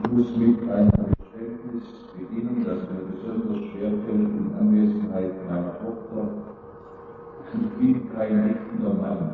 Ich muss mit einem Geständnis beginnen, das mir besonders schwerfällt in Anwesenheit meiner Tochter. Ich bin kein richtiger Mann.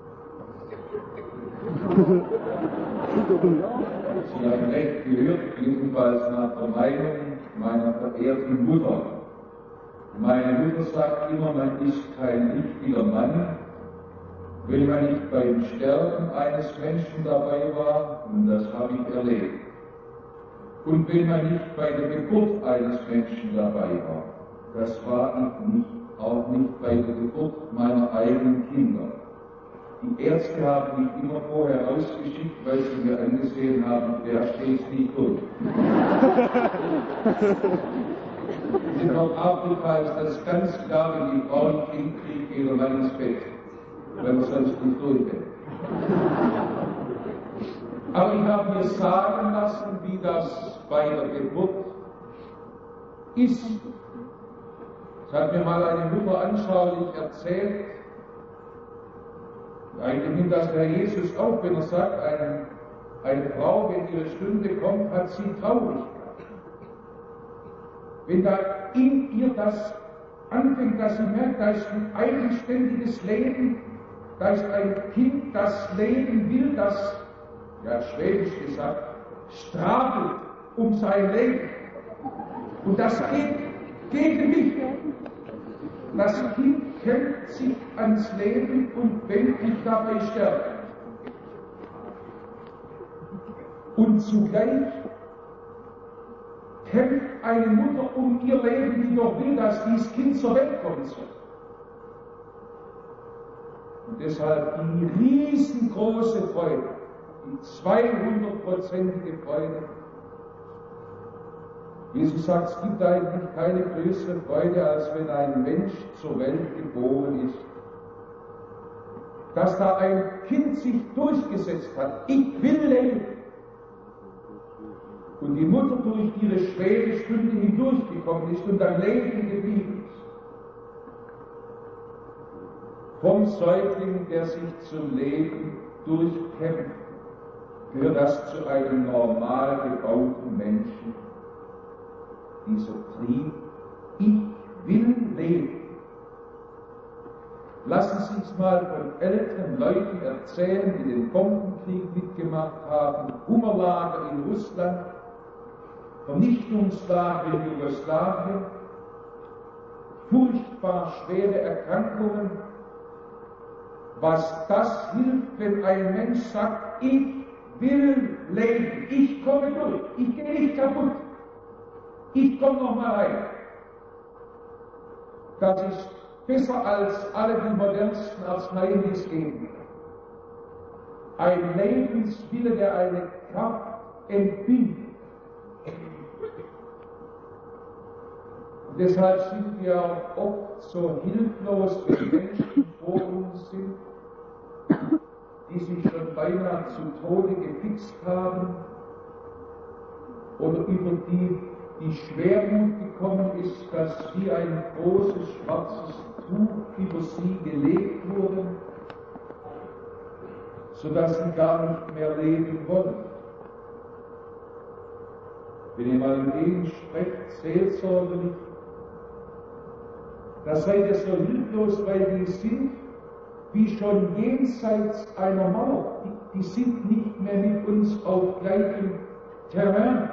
Sie haben recht gehört, jedenfalls nach der Meinung meiner verehrten Mutter. Meine Mutter sagt immer, man ist kein richtiger Mann, wenn man nicht beim Sterben eines Menschen dabei war, und das habe ich erlebt. Und wenn man nicht bei der Geburt eines Menschen dabei war, das war ich nicht, auch nicht bei der Geburt meiner eigenen Kinder. Die Ärzte haben mich immer vorher ausgeschickt, weil sie mir angesehen haben, der steht nicht durch. In Nordafrika ist das ganz klar, wenn die Frau nicht hinkriegt, geht der Mann ins Bett, weil man sonst nicht durchhält. Aber ich habe mir sagen lassen, wie das bei der Geburt ist. Das hat mir mal eine Mutter anschaulich erzählt. Eigentlich nimmt das der Herr Jesus auch, wenn er sagt, eine Frau, wenn ihre Stunde kommt, hat sie Traurigkeit. Wenn da in ihr das anfängt, dass sie merkt, da ist ein eigenständiges Leben, da ist ein Kind, das leben will, das, ja schwäbisch gesagt, strahlt um sein Leben. Und das geht gegen mich. Das Kind kämpft sich ans Leben und will nicht dabei sterben. Und zugleich kämpft eine Mutter um ihr Leben, die doch will, dass dieses Kind zur Welt kommen soll. Und deshalb die riesengroße Freude, die 200%ige Freude. Jesus sagt, es gibt eigentlich keine größere Freude, als wenn ein Mensch zur Welt geboren ist. Dass da ein Kind sich durchgesetzt hat, ich will leben. Und die Mutter durch ihre schwere Stunde hindurchgekommen ist und am Leben geblieben ist. Vom Säugling, der sich zum Leben durchkämpft, gehört das zu einem normal gebauten Menschen. Dieser Trieb, ich will leben. Lassen Sie es mal von älteren Leuten erzählen, die den Bombenkrieg mitgemacht haben, Hungerlager in Russland, Vernichtungslager in Jugoslawien, furchtbar schwere Erkrankungen. Was das hilft, wenn ein Mensch sagt, ich will leben, ich komme durch, ich gehe nicht kaputt, ich komme noch mal rein. Das ist besser als alle die modernsten Arzneien, die es geben. Ein Lebenswille, der eine Kraft entbindet. Deshalb sind wir auch oft so hilflos, wenn Menschen vor uns sind, die sich schon beinahe zu Tode gefixt haben oder über die Schwermut gekommen ist, dass wie ein großes schwarzes Tuch über sie gelegt wurde, sodass sie gar nicht mehr leben wollen. Wenn ihr mal mit denen sprecht, seelsorgerlich, da seid ihr so hilflos, weil die sind wie schon jenseits einer Mauer. Die sind nicht mehr mit uns auf gleichem Terrain.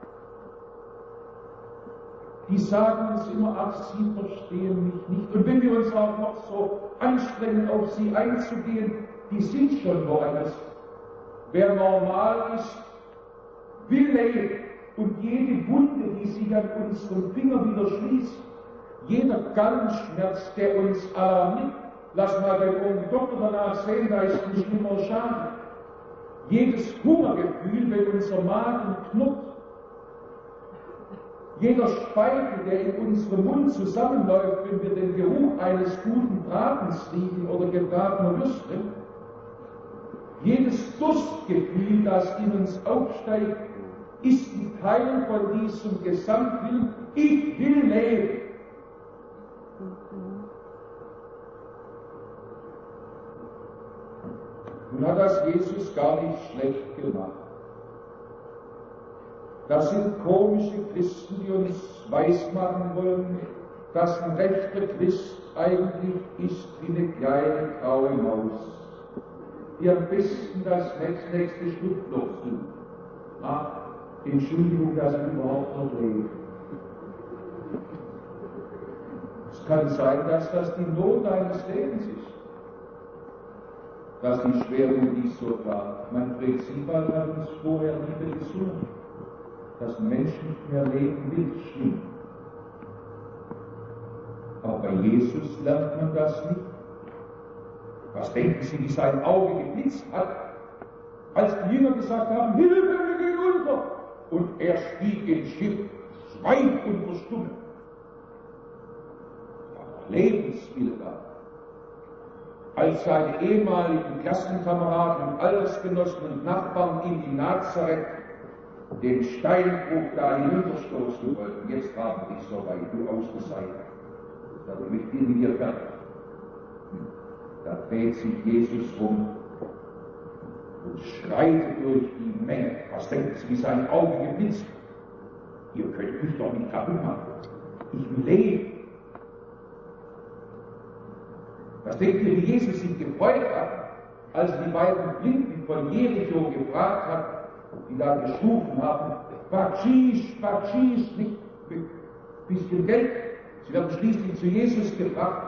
Die sagen uns immer, ach, sie verstehen mich nicht. Und wenn wir uns auch noch so anstrengen, auf sie einzugehen, die sind schon woanders. Wer normal ist, will leben. Und jede Wunde, die sich an unserem Finger wieder schließt, jeder Gallenschmerz, der uns alarmiert, lass mal den Doktor danach sehen, da ist ein schlimmer Schaden. Jedes Hungergefühl, wenn unser Magen knurrt, jeder Speichel, der in unserem Mund zusammenläuft, wenn wir den Geruch eines guten Bratens riechen oder gebratener Würstchen, jedes Durstgefühl, das in uns aufsteigt, ist ein Teil von diesem Gesamtwillen, ich will leben. Nun hat das Jesus gar nicht schlecht gemacht. Das sind komische Christen, die uns weismachen wollen, dass ein rechter Christ eigentlich ist wie eine kleine graue Maus, die am besten das nächste Schlupfloch sucht. Ach, Entschuldigung, dass ich überhaupt noch lebe. Es kann sein, dass das die Not deines Lebens ist, dass die Schwermut dich so tragt. Manfred Siebald hat uns vorher Liebe gesungen, dass ein Mensch nicht mehr leben will, stimmt. Aber bei Jesus lernt man das nicht. Was denken Sie, wie sein Auge geblitzt hat, als die Jünger gesagt haben, Hilfe, wir gehen unter. Und er stieg ins Schiff, Schwein und verstummt. Lebenswille da. Als seine ehemaligen Klassenkameraden und Altersgenossen und Nachbarn in die Nazareth den Steinbruch da hinunterstoßen wollten, jetzt haben dich so weit, du Außenseiter. Dadurch mit dir fertig. Da dreht sich Jesus um und schreitet durch die Menge. Was denkt Sie, wie sein Auge geblitzt? Ihr könnt mich doch nicht kaputt machen. Ich will leben. Was denkt ihr, wie Jesus sich gefreut hat, als er die beiden Blinden von Jericho gefragt hat, die da geschrufen haben, Bakschisch, nicht ein bisschen Geld. Sie werden schließlich zu Jesus gebracht.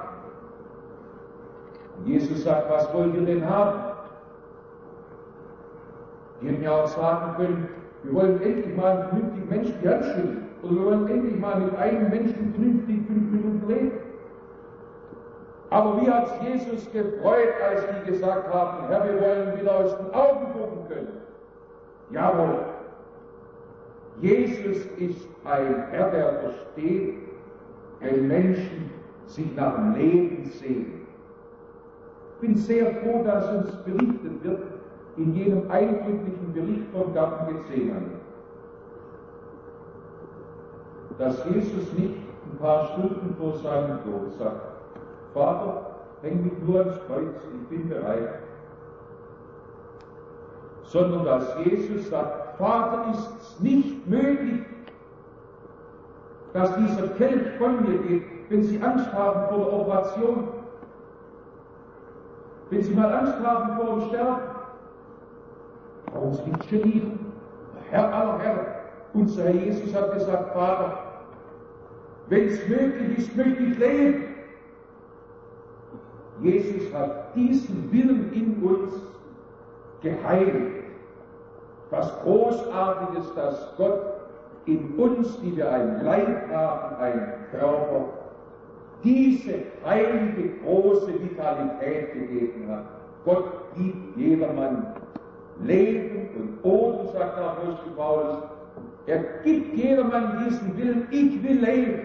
Und Jesus sagt, was wollt ihr denn haben? Die hätten ja auch sagen können, wir wollen endlich mal einen vernünftigen Menschen die Hand schütteln. Oder wir wollen endlich mal mit einem Menschen vernünftig 5 Minuten reden. Aber wie hat es Jesus gefreut, als die gesagt haben, Herr, wir wollen wieder aus den Augen gucken können. Jawohl. Jesus ist ein Herr, der versteht, wenn Menschen sich nach dem Leben sehen. Ich bin sehr froh, dass uns berichtet wird, in jenem eindrücklichen Bericht vom Garten Gethsemane, dass Jesus nicht ein paar Stunden vor seinem Tod sagt, Vater, häng mich nur ans Kreuz, ich bin bereit. Sondern dass Jesus sagt, Vater, ist es nicht möglich, dass dieser Kelch von mir geht, wenn Sie Angst haben vor der Operation, wenn Sie mal Angst haben vor dem Sterben. Brauchen Sie nicht genieren. Herr aller Herren, unser Herr Jesus hat gesagt, Vater, wenn es möglich ist, möchte ich leben. Jesus hat diesen Willen in uns geheiligt. Was Großartiges, dass Gott in uns, die wir ein Leib haben, ein Körper, diese heilige, große Vitalität gegeben hat. Gott gibt jedermann Leben und Boden, sagt der Apostel Paulus. Er gibt jedermann diesen Willen, ich will leben.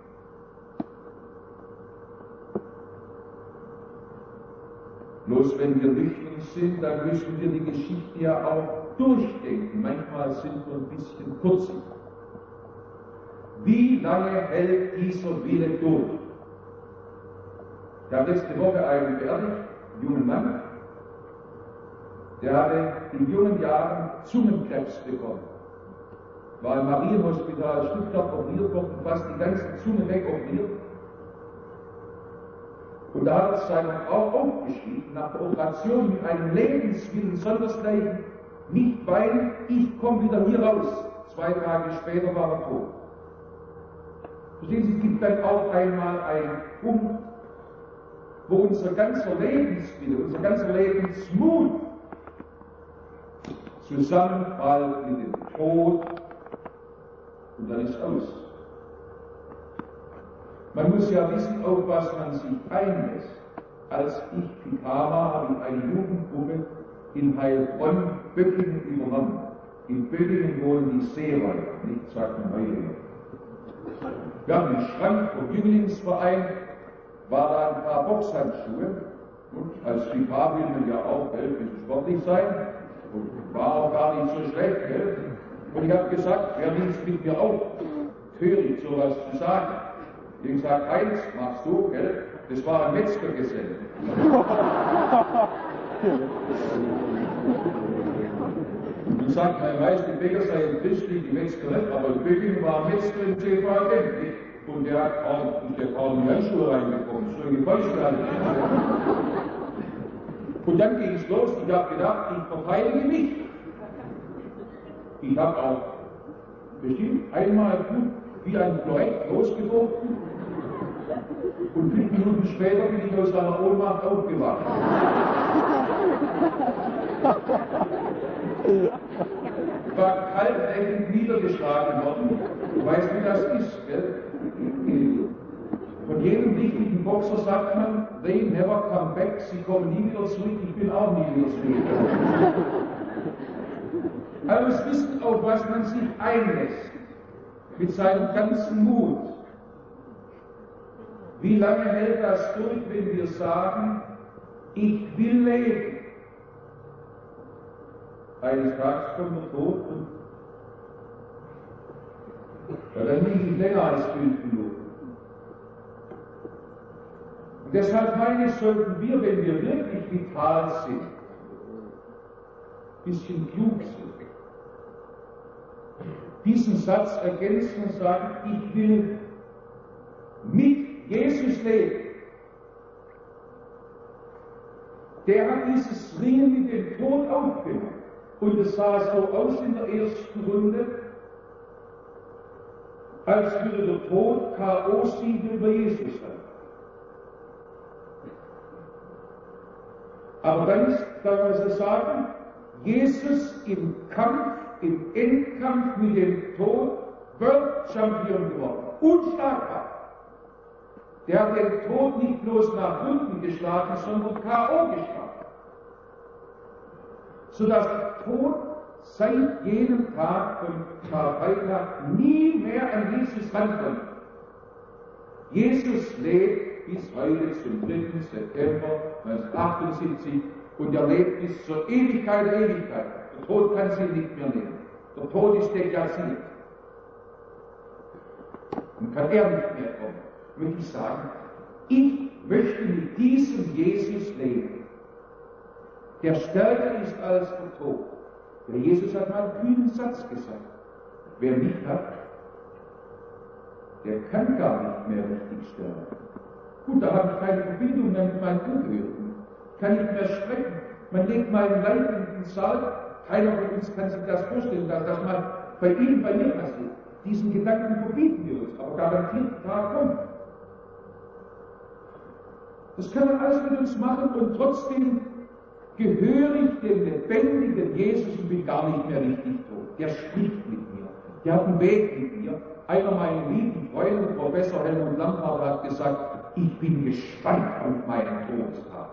Bloß wenn wir nüchtern sind, dann müssen wir die Geschichte ja auch durchdenken. Manchmal sind wir ein bisschen kurzig. Wie lange hält dieser Wille durch? Ich habe letzte Woche einen beerdigt, einen jungen Mann, der hatte in jungen Jahren Zungenkrebs bekommen. War im Marienhospital Stuttgart operiert worden, fast die ganze Zunge wegoperiert. Und da hat es seiner Frau aufgeschrieben, nach der Operation mit einem Lebenswillen sondersgleichen, nicht weinen, ich komme wieder hier raus. 2 Tage später war er tot. Verstehen Sie, es gibt dann auch einmal einen Punkt, wo unser ganzer Lebenswille, unser ganzer Lebensmut zusammenfällt mit dem Tod und dann ist aus. Man muss ja wissen, auf was man sich einlässt. Als ich Vikar war, habe ich eine Jugendgruppe in Heilbronn, Böckingen übernommen. In Böckingen wohnen die Seeräuber, nicht sagt man Heiliger. Wir haben einen Schrank vom Jünglingsverein, war da ein paar Boxhandschuhe. Und als Vikar will man ja auch ein bisschen sportlich sein. Und war auch gar nicht so schlecht. Gell? Und ich habe gesagt, wer will es mit mir auf? Töricht, sowas zu sagen. Ich habe gesagt, eins machst du, gell? Das war ein Metzgergeselle. Und sagt, mein Meister, die Bäcker sei ein Christlich, die Metzger nicht, aber die Böcking war Metzger im CVM. Und der hat auch in die Handschuhe reingekommen, so gefälscht gerade. Und dann ging es los, ich habe gedacht, ich verteidige mich. Ich habe auch bestimmt einmal gut wie ein Florett losgefochten und 5 Minuten später bin ich aus seiner Ohnmacht aufgewacht. Ich war kaltblendend niedergeschlagen worden. Du weißt, wie das ist, gell? Von jedem richtigen Boxer sagt man, they never come back, sie kommen nie wieder zurück, ich bin auch nie wieder zurück. Aber es wissen, auf was man sich einlässt, mit seinem ganzen Mut. Wie lange hält das durch, wenn wir sagen, ich will leben? Eines Tages kommt der Tod und dann liege ich länger als 5 Minuten. Und deshalb meine ich, sollten wir, wenn wir wirklich vital sind, ein bisschen klug sind, diesen Satz ergänzen und sagen, ich will mit Jesus leben. Der hat dieses Ringen mit dem Tod aufgemacht. Und es sah so aus in der ersten Runde, als würde der Tod K.O.-Sieg über Jesus haben. Aber dann kann man so sagen, Jesus im Kampf, im Endkampf mit dem Tod, World Champion geworden. Unschlagbar. Der hat den Tod nicht bloß nach unten geschlagen, sondern K.O. geschlagen. Sodass der Tod seit jenem Tag vom Karfreitag nie mehr an Jesus rankommt. Jesus lebt bis heute zum 3. September 1978 und er lebt bis zur Ewigkeit der Ewigkeit. Der Tod kann sie nicht mehr nehmen. Der Tod ist deklassiert. Und kann er nicht mehr kommen. Möchte ich sagen, ich möchte mit diesem Jesus leben, der stärker ist als der Tod. Der Jesus hat mal einen kühnen Satz gesagt. Wer mich hat, der kann gar nicht mehr richtig sterben. Gut, da habe ich keine Verbindung mehr mit meinen Angehörigen. Kann nicht mehr sprechen. Man legt meinen Leib in den Saal. Keiner von uns kann sich das vorstellen, dass man bei ihm, bei mir passiert. Diesen Gedanken verbieten wir uns, aber garantiert der Tag kommt. Das kann man alles mit uns machen und trotzdem gehöre ich dem lebendigen Jesus und bin gar nicht mehr richtig tot. Der spricht mit mir. Der hat einen Weg mit mir. Einer meiner lieben Freunde, Professor Helmut Lampard, hat gesagt, ich bin gespannt auf meinen Todestag.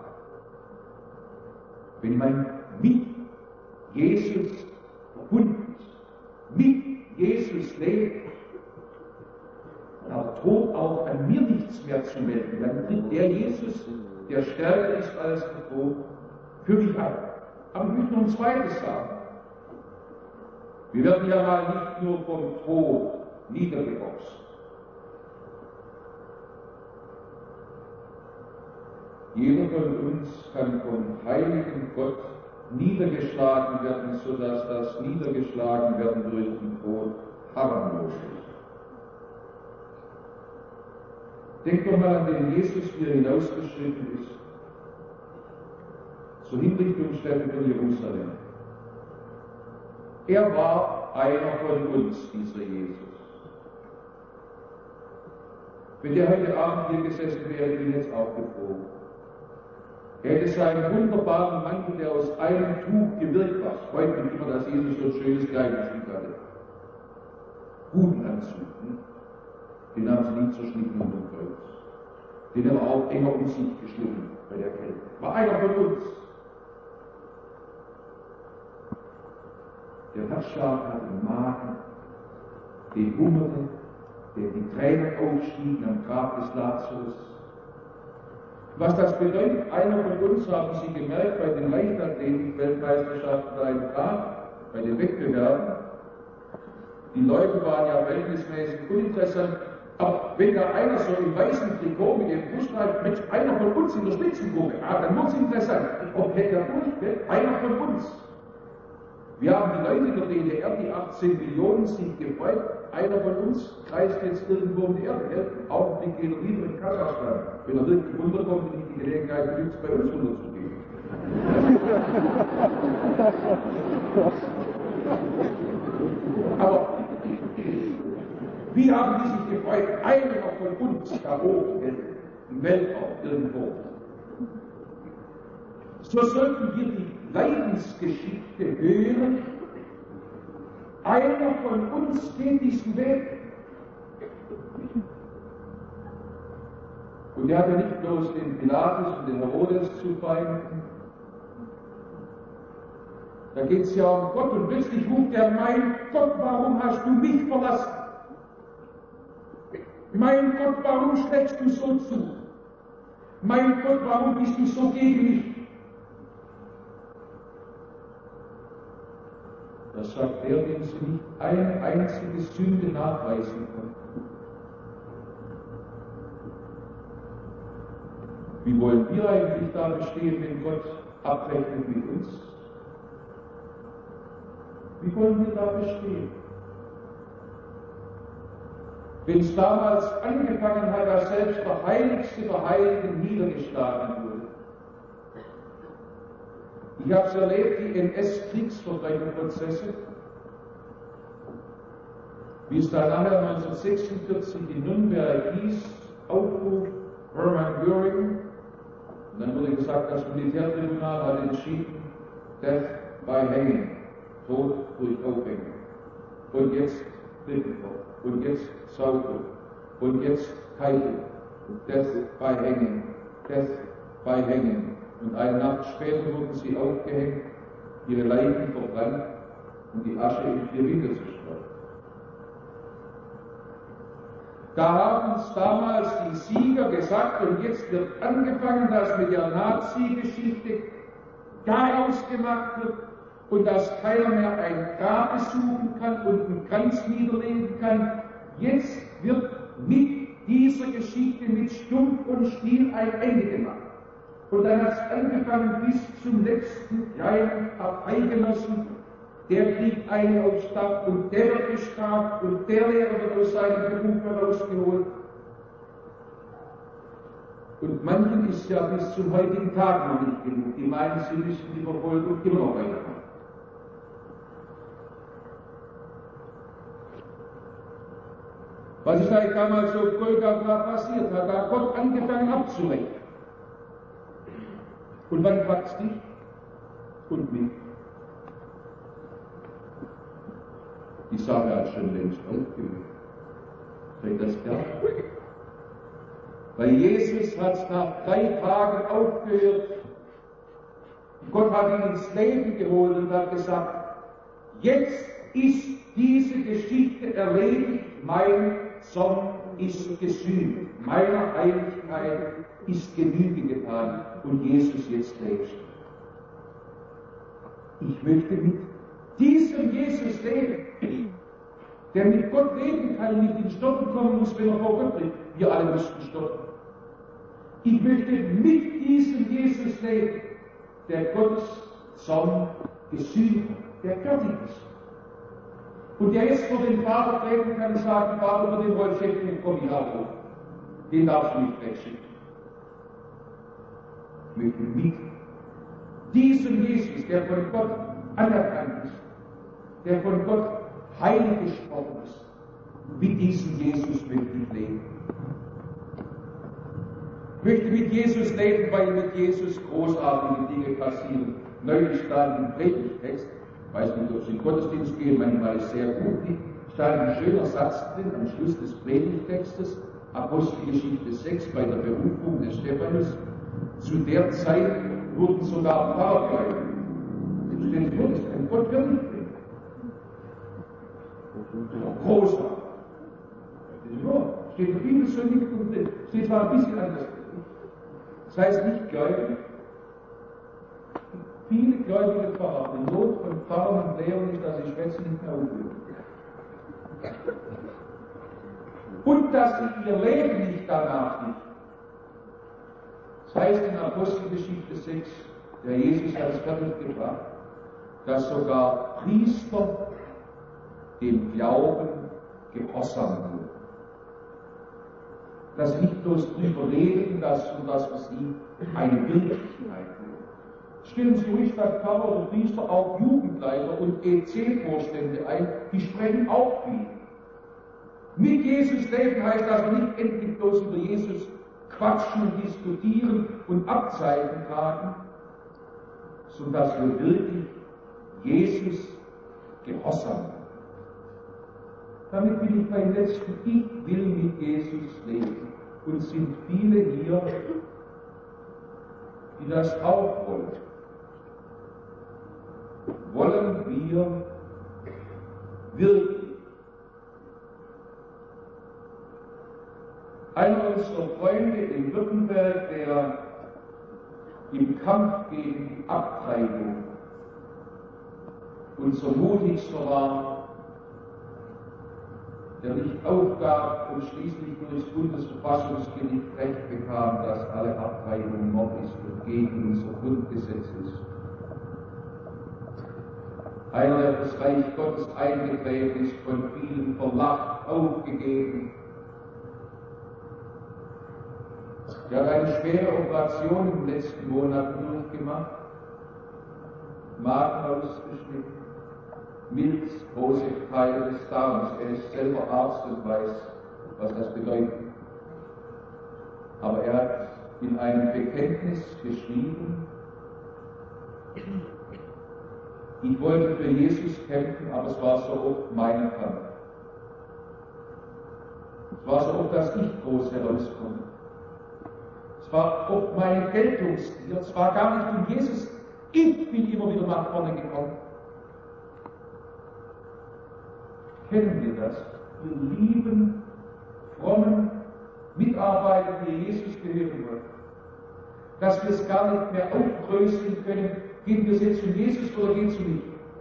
Wenn man mit Jesus verbunden ist, mit Jesus lebt, dann hat Tod auch an mir nichts mehr zu melden. Dann tritt der Jesus, der stärker ist als der Tod, für mich ein. Aber ich möchte noch ein zweites sagen. Wir werden ja mal nicht nur vom Tod niedergeboxt. Jeder von uns kann vom heiligen Gott niedergeschlagen werden, sodass das Niedergeschlagenwerden durch den Tod harmlos ist. Denkt doch mal an den Jesus, wie er hinausgeschritten ist, zur Hinrichtungsstätte von Jerusalem. Er war einer von uns, dieser Jesus. Wenn der heute Abend hier gesessen wäre, ich bin jetzt auch gefroren. Er hätte seinen wunderbaren Mantel, der aus einem Tuch gewirkt war. Freut mich immer, dass Jesus so ein schönes Kleidungsstück hatte. Guten Anzug. Den haben sie nie zerschnitten unter dem Kreuz. Den haben wir auch enger um sich geschlungen bei der Kälte. War einer von uns. Der Herzschlag hat im Magen, den hungerte, der die Tränen aufstiegen am Grab des Lazarus. Was das bedeutet, einer von uns, haben Sie gemerkt, bei den Leichtathletik-Weltmeisterschaften da im Prag, bei den Wettbewerben, die Leute waren ja verhältnismäßig uninteressant, aber wenn da einer so im weißen Trikot mit dem Bruststreifen, Mensch, einer von uns in der Spitzengruppe, dann wird es interessant. Ob hätte er durch, einer von uns. Wir haben die Leute in der DDR, die 18 Millionen sich gefreut. Einer von uns kreist jetzt irgendwo um die Erde. Im Augenblick geht er lieber in Kasachstan. Wenn er wirklich runterkommt, nicht die Gelegenheit genügt, bei uns runterzugehen. Aber wie haben die sich gefreut? Einer von uns da oben im Weltraum irgendwo. So sollten wir die Leidensgeschichte hören. Einer von uns geht diesen Weg. Und er hat ja nicht bloß den Pilatus und den Herodes zu feinden. Da geht es ja um Gott und plötzlich ruft er, mein Gott, warum hast du mich verlassen? Mein Gott, warum schlägst du so zu? Mein Gott, warum bist du so gegen mich? Das sagt er, dem sie nicht eine einzige Sünde nachweisen konnten. Wie wollen wir eigentlich da bestehen, wenn Gott abrechnet mit uns? Wie wollen wir da bestehen? Wenn es damals angefangen hat, als selbst der Heiligste der Heiligen niedergeschlagen wurde. Ich habe es erlebt, die NS-Kriegsverbrecherprozesse, wie es da nachher 1946 in Nürnberg hieß, Aufruf Hermann Göring, und dann wurde gesagt, das Militärtribunal hat entschieden, Death by Hanging, Tod durch Aufhängen. Und jetzt Rittenhof, und jetzt Sauerland, und jetzt Keitel, Death by Hanging, Death by Hanging. Und eine Nacht später wurden sie aufgehängt, ihre Leichen verbrannt und die Asche in 4 Winkel zerstreut. Da haben es damals die Sieger gesagt, und jetzt wird angefangen, dass mit der Nazi-Geschichte Chaos gemacht wird und dass keiner mehr ein Grab besuchen kann und einen Kranz niederlegen kann. Jetzt wird mit dieser Geschichte mit Stumpf und Stiel ein Ende gemacht. Und dann hat es angefangen bis zum letzten kleinen Parteigenossen, der kriegt einen aufs Dach und der wird bestraft und der Lehrer wird aus seinem Beruf herausgeholt. Und manchen ist ja bis zum heutigen Tag noch nicht genug. Die meinen, sie müssen die Verfolgung immer noch weitermachen. Was ist eigentlich damals auf Golgatha passiert? Hat da Gott angefangen abzurechnen. Und wann fragt's dich und mich? Die Sache hat schon längst aufgehört. Fängt das klar? Weil Jesus hat nach 3 Tagen aufgehört. Gott hat ihn ins Leben geholt und hat gesagt, jetzt ist diese Geschichte erledigt, mein Sohn ist gesühnt, meiner Heiligkeit ist Genüge getan und Jesus jetzt lebt. Ich möchte mit diesem Jesus leben, der mit Gott leben kann und nicht in Stocken kommen muss, wenn er vor Gott tritt. Wir alle müssten stocken. Ich möchte mit diesem Jesus leben, der Gottes Sohn gesühnt hat, der fertig ist. Und der jetzt vor den Vater treten kann und sagen, Vater, für den Rolf Schäffling komm ich auch hoch. Den darfst du nicht wegschicken. Ich möchte mit diesem Jesus, der von Gott anerkannt ist, der von Gott heilig gesprochen ist, mit diesem Jesus möchte ich leben. Ich möchte mit Jesus leben, weil mit Jesus großartige Dinge passieren. Neulich stand im Predigtext, ich weiß nicht, ob Sie in den Gottesdienst gehen, manchmal ist sehr gut, stand ein schöner Satz drin am Schluss des Predigtextes, Apostelgeschichte 6, bei der Berufung des Stephanus. Zu der Zeit wurden sogar Pfarrer gläubig. Stell dir vor, das kann Gott wirklich bringen. Großartig. Steht in der Bibel so nicht und steht zwar ein bisschen anders. Das heißt nicht gläubig. Viele gläubige Pfarrer, die Not von Pfarrern und Lehrern ist, dass sie schwätzen nicht mehr aufhören. Und dass sie ihr Leben nicht danach nicht. Das heißt in Apostelgeschichte 6, der Jesus hat es fertig gebracht. dass sogar Priester dem Glauben gehorsam wurden. Dass sie nicht bloß drüber reden, dass für sie eine Wirklichkeit wird. Stellen Sie ruhig statt Pfarrer oder Priester auch Jugendleiter und EC-Vorstände ein, die sprechen auch viel. Mit Jesus leben heißt also nicht endlich bloß über Jesus quatschen und diskutieren und Abzeichen tragen, sondern dass wir wirklich Jesus gehorsam werden. Damit bin ich beim letzten, ich will mit Jesus leben. Und sind viele hier, die das auch wollen. Wollen wir wirklich? Einer unserer Freunde in Württemberg, der im Kampf gegen die Abtreibung unser mutigster war, der nicht aufgab und schließlich durch das Bundesverfassungsgericht Recht bekam, dass alle Abtreibung Mord ist und gegen unser Grundgesetz ist. Einer, der das Reich Gottes eingetreten ist, von vielen verlacht, aufgegeben. Der hat eine schwere Operation im letzten Monat durchgemacht, Magen ausgeschnitten, Milz, große Teile des Darms. Er ist selber Arzt und weiß, was das bedeutet. Aber er hat in einem Bekenntnis geschrieben, ich wollte für Jesus kämpfen, aber es war so oft mein Kampf. Es war so oft, dass ich groß herauskomme. Es war oft meine Geltungsgier, es war gar nicht um Jesus. Ich bin immer wieder nach vorne gekommen. Kennen wir das? Wir lieben, frommen Mitarbeiter, die Jesus gehören wollen. Dass wir es gar nicht mehr aufgrößeln können, gehen wir es jetzt um Jesus oder geht es um mich?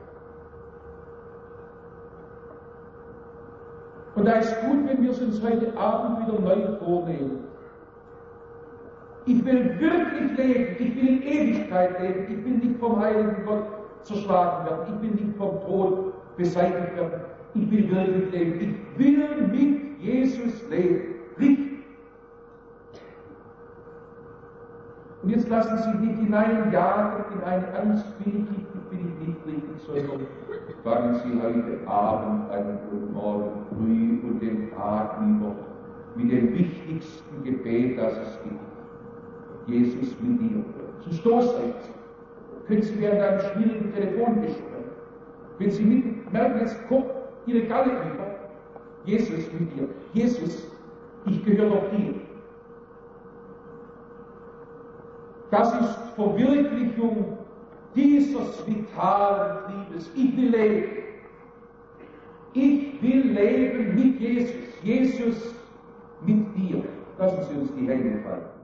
Und da ist gut, wenn wir es uns heute Abend wieder neu vornehmen. Ich will wirklich leben, ich will in Ewigkeit leben, ich will nicht vom heiligen Gott zerschlagen werden, ich will nicht vom Tod beseitigt werden, ich will wirklich leben, ich will mit Jesus leben, richtig. Und jetzt lassen Sie nicht hineinjagen in eine Angst, bin ich nicht richtig, sondern fangen Sie heute Abend an und morgen früh und den Tag über mit dem wichtigsten Gebet, das es gibt. Jesus mit dir. Zum Stoßrecht können Sie während einem schwierigen Telefongespräch, wenn Sie merken, jetzt kommt Ihre Galle über, Jesus mit dir. Jesus, ich gehöre doch dir. Das ist Verwirklichung dieses vitalen Triebes. Ich will leben. Ich will leben mit Jesus. Jesus mit dir. Lassen Sie uns die Hände falten.